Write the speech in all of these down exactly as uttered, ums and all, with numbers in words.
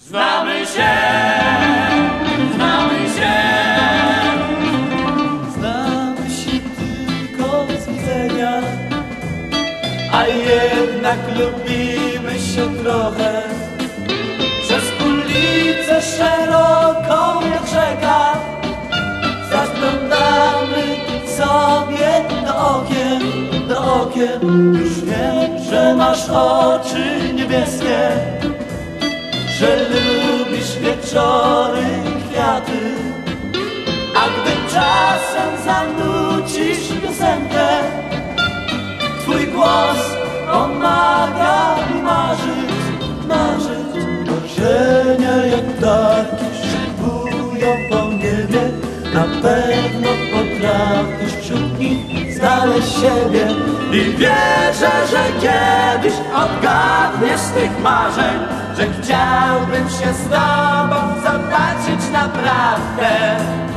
Znamy się, znamy się. Znamy się tylko z widzenia, a jednak lubimy się trochę. Przez ulicę szeroką jak rzeka zaglądamy sobie do okien, do okien. Już wiem, że masz oczy niebieskie, że lubisz wieczory i kwiaty. A gdy czasem zanucisz piosenkę, twój głos pomaga mi marzyć, marzyć. Marzenia jak ptaki szybują po niebie, na pewno potrafisz wśród nich znaleźć siebie. I wierzę, że kiedyś odgadniesz z tych marzeń, że chciałbym się z tobą zobaczyć naprawdę.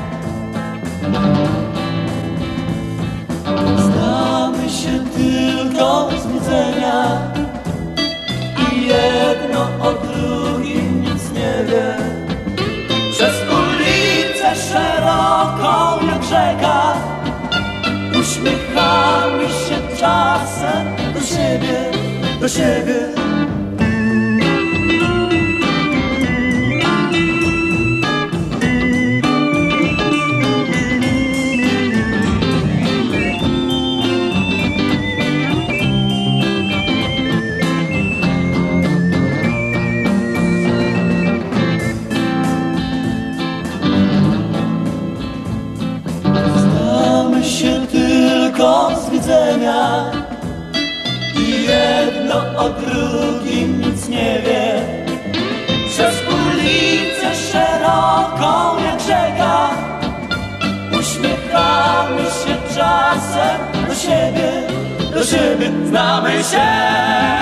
Znamy się tylko z widzenia i jedno o drugim nic nie wie. Przez ulicę szeroką jak rzeka uśmiechamy się czasem do siebie, do siebie. Się tylko z widzenia i jedno o drugim nic nie wie. Przez ulicę szeroką jak rzeka uśmiechamy się czasem do siebie, do siebie. Znamy się.